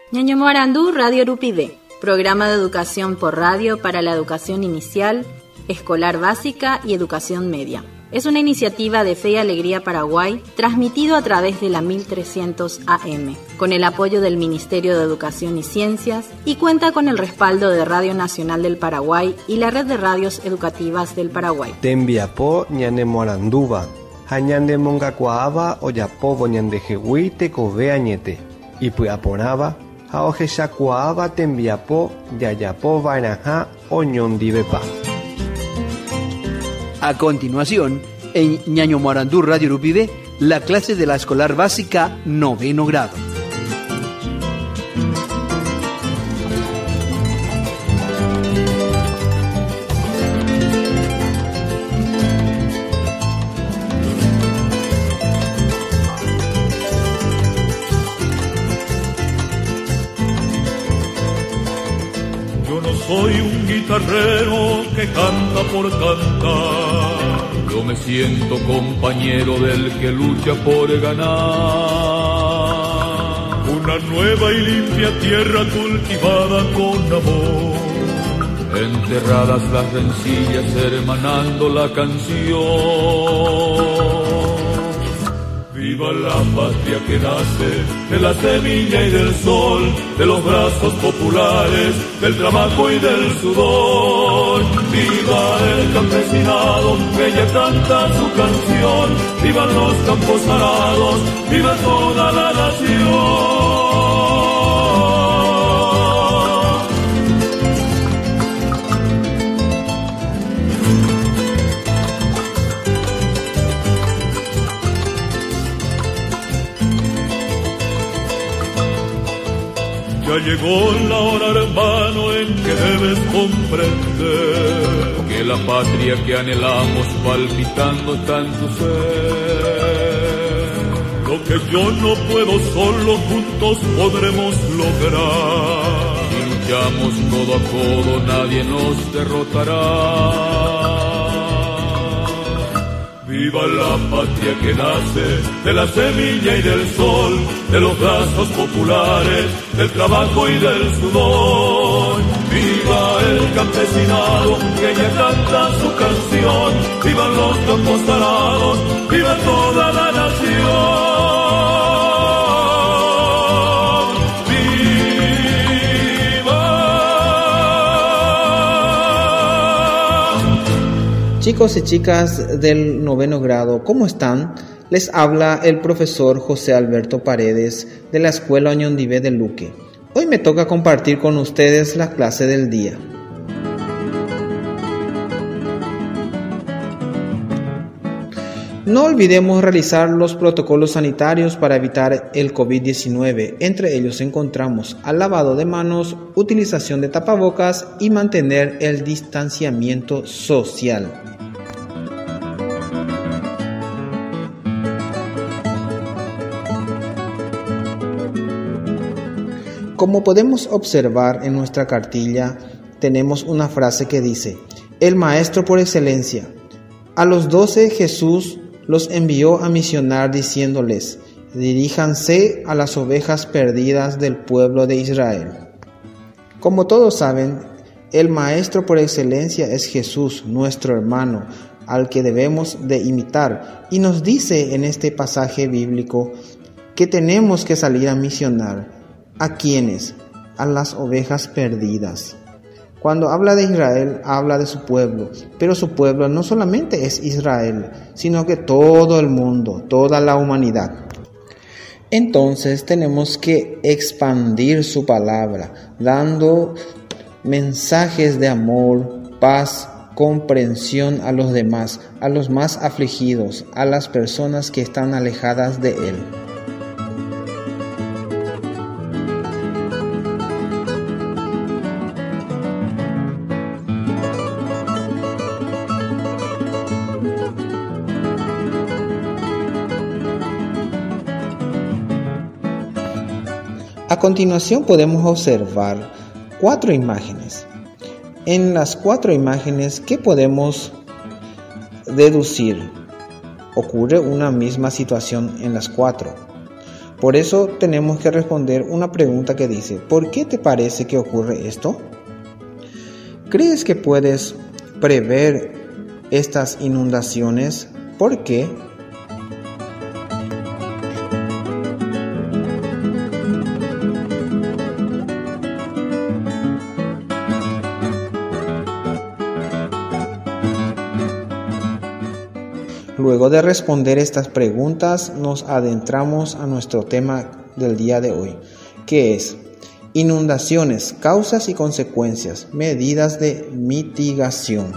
Ñaño Morandú, Radio Urupide, programa de educación por radio para la educación inicial, escolar básica y educación media. Es una iniciativa de Fe y Alegría Paraguay, transmitido a través de la 1300 AM, con el apoyo del Ministerio de Educación y Ciencias, y cuenta con el respaldo de Radio Nacional del Paraguay y la Red de Radios Educativas del Paraguay. Tembiapó ñane Moranduba, hañande mongacuaaba oyapobo ñande jehui tekove añete, y puaporaba, haojeshacuaaba tembiapó yayapo vainaja oñondivepa. A continuación, en Ñaño Morandú Radio Urupide, la clase de la escolar básica 9º grado. Yo no soy un guitarrero que canta por cantar. Yo me siento compañero del que lucha por ganar. Una nueva y limpia tierra cultivada con amor. Enterradas las rencillas, hermanando la canción. Viva la patria que nace de la semilla y del sol, de los brazos populares, del trabajo y del sudor. Viva el campesinado que ya canta su canción, vivan los campos arados, viva toda la nación. Ya llegó la hora, hermano, en que debes comprender que la patria que anhelamos palpitando está en tu ser. Lo que yo no puedo solo, juntos podremos lograr. Si luchamos codo a codo, nadie nos derrotará. Viva la patria que nace de la semilla y del sol, de los brazos populares, del trabajo y del sudor. Viva el campesinado que ya canta su canción, vivan los campos arados, viva toda la nación. Chicos y chicas del 9º grado, ¿cómo están? Les habla el profesor José Alberto Paredes de la Escuela Oñondivé de Luque. Hoy me toca compartir con ustedes la clase del día. No olvidemos realizar los protocolos sanitarios para evitar el COVID-19. Entre ellos encontramos al lavado de manos, utilización de tapabocas y mantener el distanciamiento social. Como podemos observar en nuestra cartilla, tenemos una frase que dice: el maestro por excelencia. A los 12 Jesús los envió a misionar diciéndoles: diríjanse a las ovejas perdidas del pueblo de Israel. Como todos saben, el maestro por excelencia es Jesús, nuestro hermano, al que debemos de imitar. Y nos dice en este pasaje bíblico que tenemos que salir a misionar. ¿A quiénes? A las ovejas perdidas. Cuando habla de Israel, habla de su pueblo, pero su pueblo no solamente es Israel, sino que todo el mundo, toda la humanidad. Entonces tenemos que expandir su palabra, dando mensajes de amor, paz, comprensión a los demás, a los más afligidos, a las personas que están alejadas de Él. A continuación podemos observar 4 imágenes. En las 4 imágenes, ¿qué podemos deducir? Ocurre una misma situación en las 4. Por eso tenemos que responder una pregunta que dice: ¿por qué te parece que ocurre esto? ¿Crees que puedes prever estas inundaciones? ¿Por qué? Luego de responder estas preguntas, nos adentramos a nuestro tema del día de hoy, que es inundaciones, causas y consecuencias, medidas de mitigación.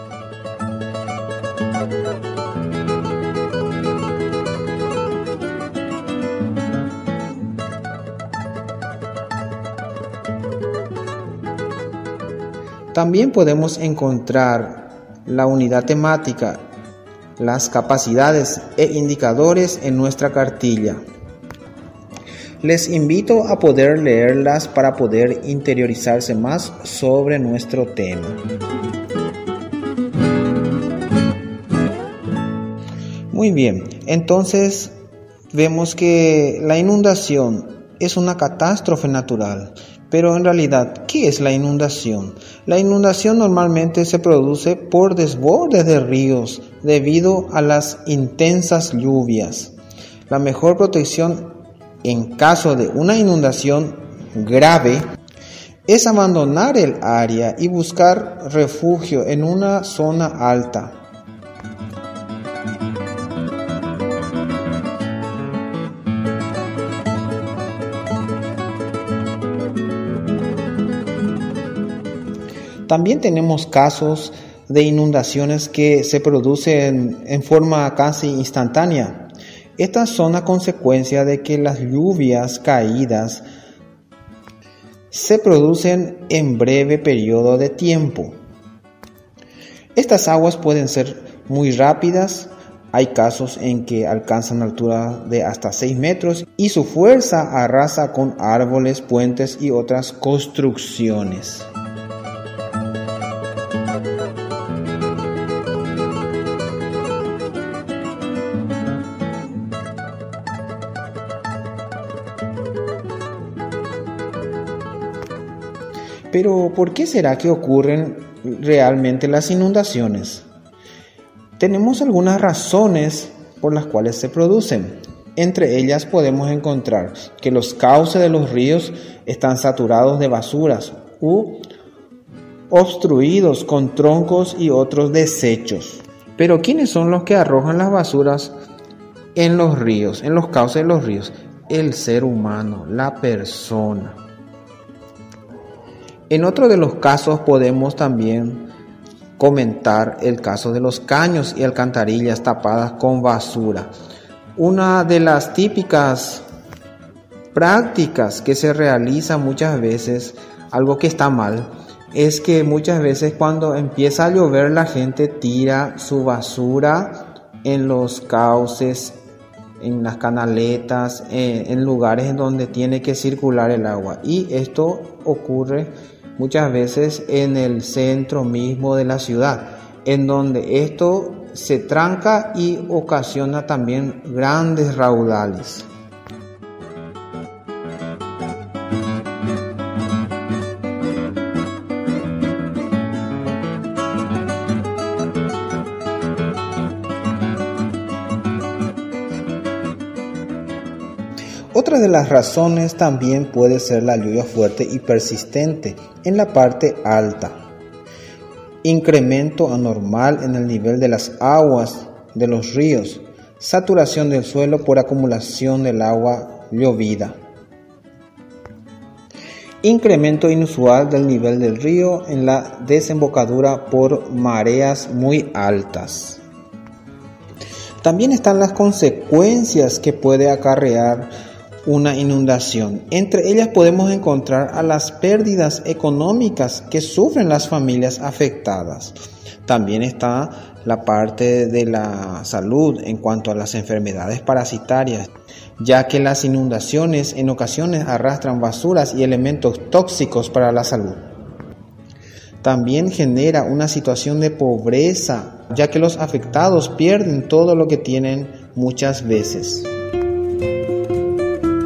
También podemos encontrar la unidad temática, las capacidades e indicadores en nuestra cartilla. Les invito a poder leerlas para poder interiorizarse más sobre nuestro tema. Muy bien, entonces vemos que la inundación es una catástrofe natural. Pero en realidad, ¿qué es la inundación? La inundación normalmente se produce por desbordes de ríos debido a las intensas lluvias. La mejor protección en caso de una inundación grave es abandonar el área y buscar refugio en una zona alta. También tenemos casos de inundaciones que se producen en forma casi instantánea. Estas son a consecuencia de que las lluvias caídas se producen en breve periodo de tiempo. Estas aguas pueden ser muy rápidas. Hay casos en que alcanzan altura de hasta 6 metros y su fuerza arrasa con árboles, puentes y otras construcciones. Pero, ¿por qué será que ocurren realmente las inundaciones? Tenemos algunas razones por las cuales se producen. Entre ellas podemos encontrar que los cauces de los ríos están saturados de basuras u obstruidos con troncos y otros desechos. Pero, ¿quiénes son los que arrojan las basuras en los ríos, en los cauces de los ríos? El ser humano, la persona. En otro de los casos podemos también comentar el caso de los caños y alcantarillas tapadas con basura. Una de las típicas prácticas que se realiza muchas veces, algo que está mal, es que muchas veces cuando empieza a llover la gente tira su basura en los cauces, en las canaletas, en lugares en donde tiene que circular el agua. Y esto ocurre muchas veces en el centro mismo de la ciudad, en donde esto se tranca y ocasiona también grandes raudales. Otra de las razones también puede ser la lluvia fuerte y persistente en la parte alta. Incremento anormal en el nivel de las aguas de los ríos. Saturación del suelo por acumulación del agua llovida. Incremento inusual del nivel del río en la desembocadura por mareas muy altas. También están las consecuencias que puede acarrear una inundación. Entre ellas podemos encontrar a las pérdidas económicas que sufren las familias afectadas. También está la parte de la salud en cuanto a las enfermedades parasitarias, ya que las inundaciones en ocasiones arrastran basuras y elementos tóxicos para la salud. También genera una situación de pobreza, ya que los afectados pierden todo lo que tienen muchas veces.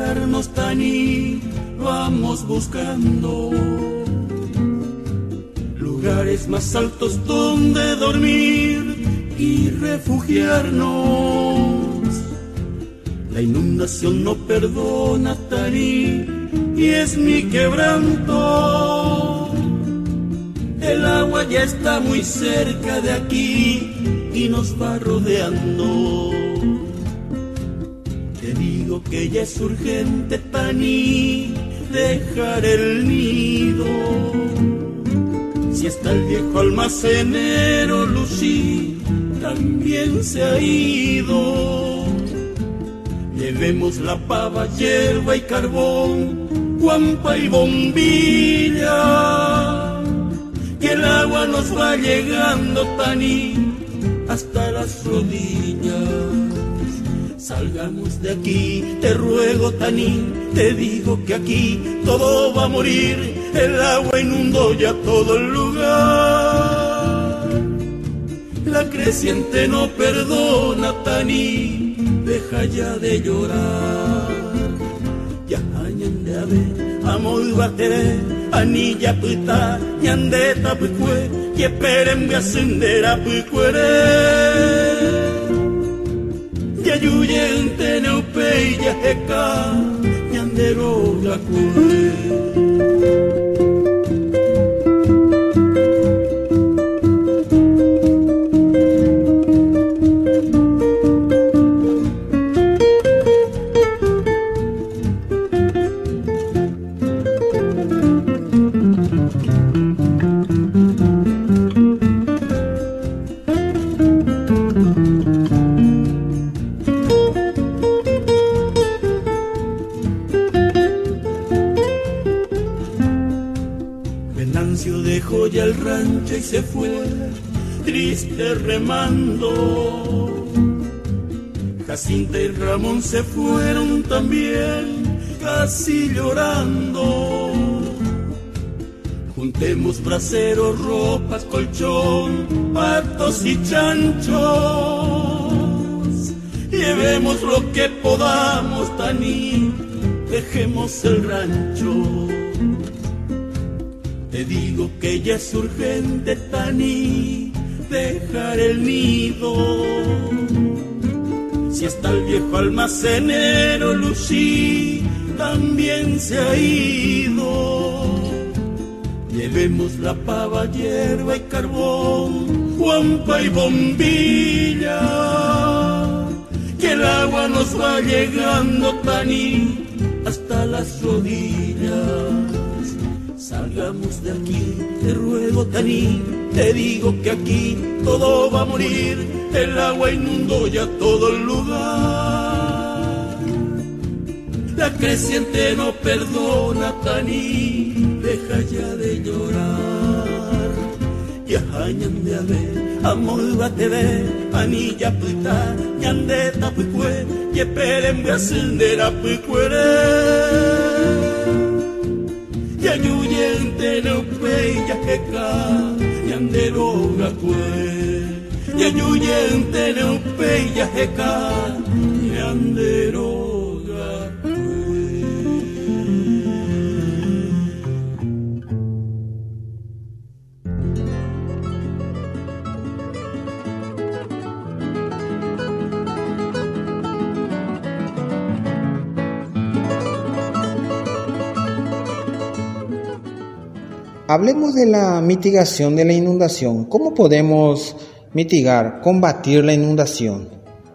refugiarnos, Tani, vamos buscando lugares más altos donde dormir y refugiarnos. La inundación no perdona, Tani, y es mi quebranto. El agua ya está muy cerca de aquí y nos va rodeando. Te digo que ya es urgente, Tani, dejar el nido. Si está el viejo almacenero, Lucy también se ha ido. Llevemos la pava, hierba y carbón, guampa y bombilla, que el agua nos va llegando, Tani, hasta las rodillas. Salgamos de aquí, te ruego, Tani, te digo que aquí todo va a morir, el agua inundó ya todo el lugar. La creciente no perdona, Tani, deja ya de llorar. Ya ñande ave, amor batere, anilla puta, ñande tapicue, que esperen de ascender a picuere. Ya yuyente neupe ya eka, ñande roga cue. Ya el rancho y se fue, triste remando. Jacinta y Ramón se fueron también, casi llorando. Juntemos braseros, ropas, colchón, patos y chanchos. Llevemos lo que podamos, Tani, dejemos el rancho. Te digo que ya es urgente, Tani, dejar el nido. Si está el viejo almacenero, Lucy también se ha ido. Llevemos la pava, hierba y carbón, guampa y bombilla, que el agua nos va llegando, Tani, hasta las rodillas. Salgamos de aquí, te ruego, Tani, te digo que aquí todo va a morir, el agua inundó ya todo el lugar. La creciente no perdona, Tani, deja ya de llorar. Ya ñande ave, amor batebe, anilla puta, ñande tapicue, y esperen de ascender a picuere. Ya yuyente neupe ya queca, ñande roga cue. Ya yuyente neupe ya queca, ñande roga cue. Hablemos de la mitigación de la inundación. ¿Cómo podemos mitigar, combatir la inundación?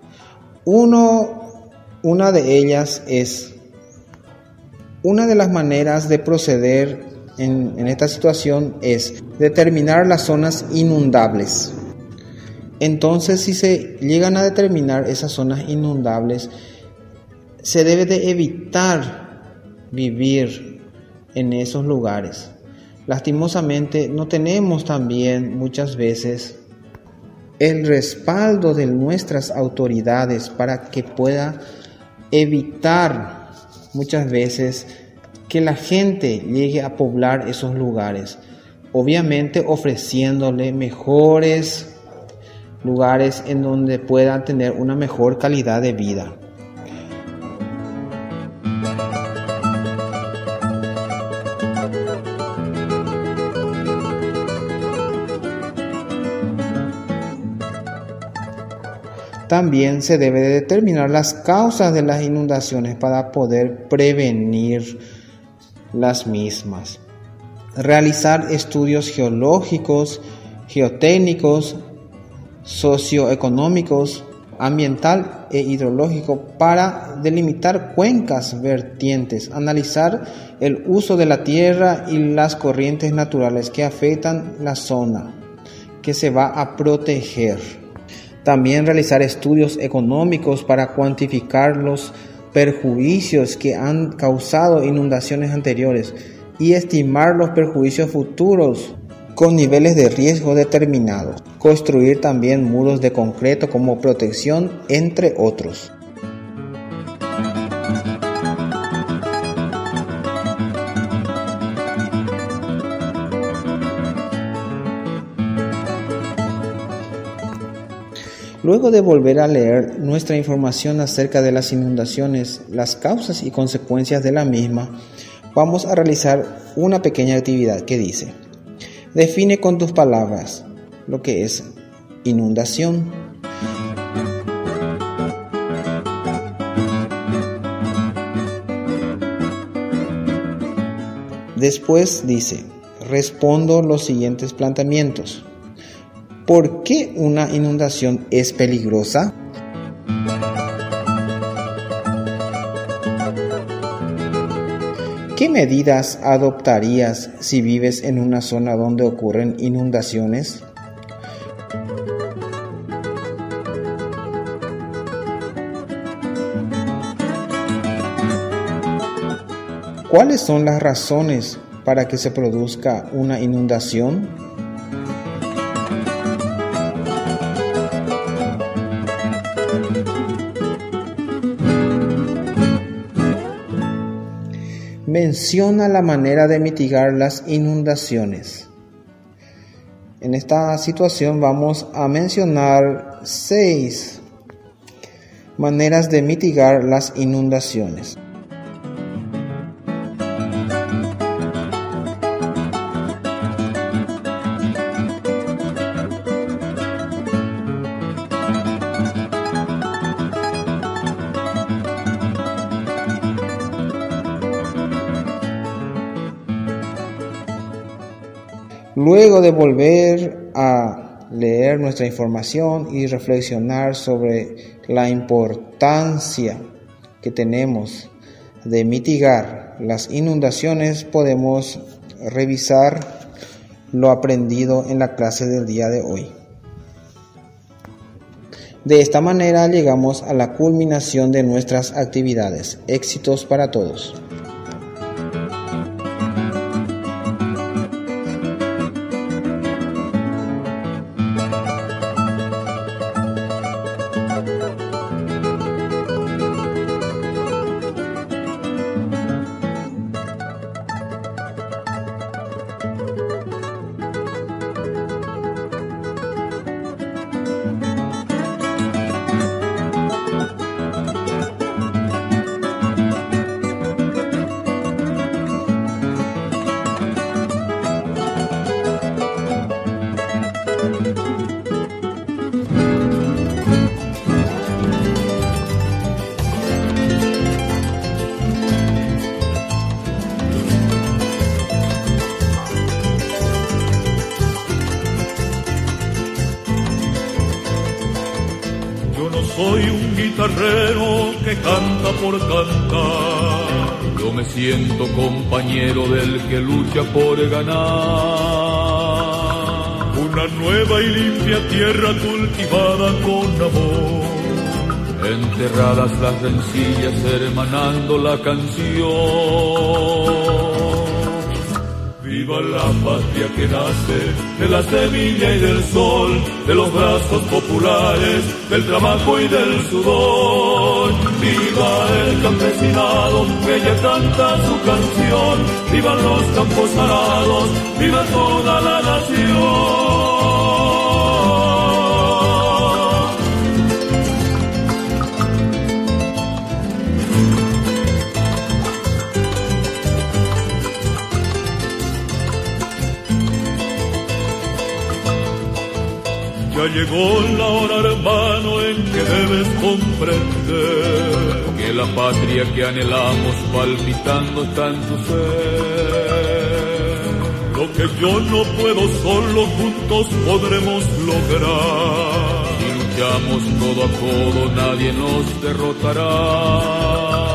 Una de ellas es, una de las maneras de proceder en esta situación es determinar las zonas inundables. Entonces, si se llegan a determinar esas zonas inundables, se debe de evitar vivir en esos lugares. Lastimosamente no tenemos también muchas veces el respaldo de nuestras autoridades para que pueda evitar muchas veces que la gente llegue a poblar esos lugares. Obviamente ofreciéndole mejores lugares en donde puedan tener una mejor calidad de vida. También se debe de determinar las causas de las inundaciones para poder prevenir las mismas. Realizar estudios geológicos, geotécnicos, socioeconómicos, ambiental e hidrológico para delimitar cuencas vertientes, analizar el uso de la tierra y las corrientes naturales que afectan la zona que se va a proteger. También realizar estudios económicos para cuantificar los perjuicios que han causado inundaciones anteriores y estimar los perjuicios futuros con niveles de riesgo determinados. Construir también muros de concreto como protección, entre otros. Luego de volver a leer nuestra información acerca de las inundaciones, las causas y consecuencias de la misma, vamos a realizar una pequeña actividad que dice: define con tus palabras lo que es inundación. Después dice: respondo los siguientes planteamientos. ¿Por qué una inundación es peligrosa? ¿Qué medidas adoptarías si vives en una zona donde ocurren inundaciones? ¿Cuáles son las razones para que se produzca una inundación? Menciona la manera de mitigar las inundaciones. En esta situación vamos a mencionar 6 maneras de mitigar las inundaciones. Luego de volver a leer nuestra información y reflexionar sobre la importancia que tenemos de mitigar las inundaciones, podemos revisar lo aprendido en la clase del día de hoy. De esta manera llegamos a la culminación de nuestras actividades. Éxitos para todos. Soy un guitarrero que canta por cantar. Yo me siento compañero del que lucha por ganar. Una nueva y limpia tierra cultivada con amor. Enterradas las rencillas, hermanando la canción. Viva la patria que nace de la semilla y del sol, de los brazos populares, del trabajo y del sudor. Viva el campesinado que ya canta su canción, vivan los campos arados, viva toda la nación. Ya Llegó la hora, hermano, en que debes comprender que la patria que anhelamos palpitando está en tu ser. Lo que yo no puedo solo, juntos podremos lograr. Si luchamos codo a codo, nadie nos derrotará.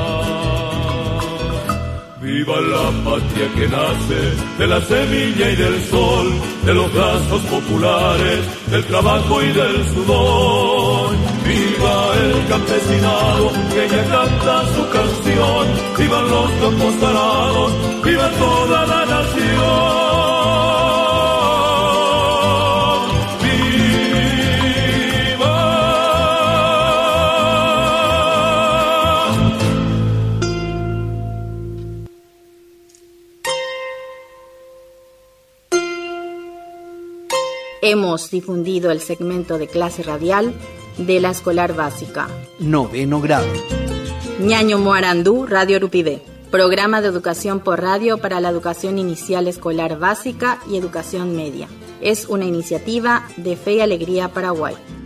Viva la patria que nace de la semilla y del sol, de los brazos populares, del trabajo y del sudor. Viva el campesinado que ya canta su canción, vivan los campos arados, viva toda la nación. Hemos difundido el segmento de clase radial de la escolar básica. 9º grado. Ñaño Moarandú, Radio Rupibé. Programa de educación por radio para la educación inicial escolar básica y educación media. Es una iniciativa de Fe y Alegría Paraguay.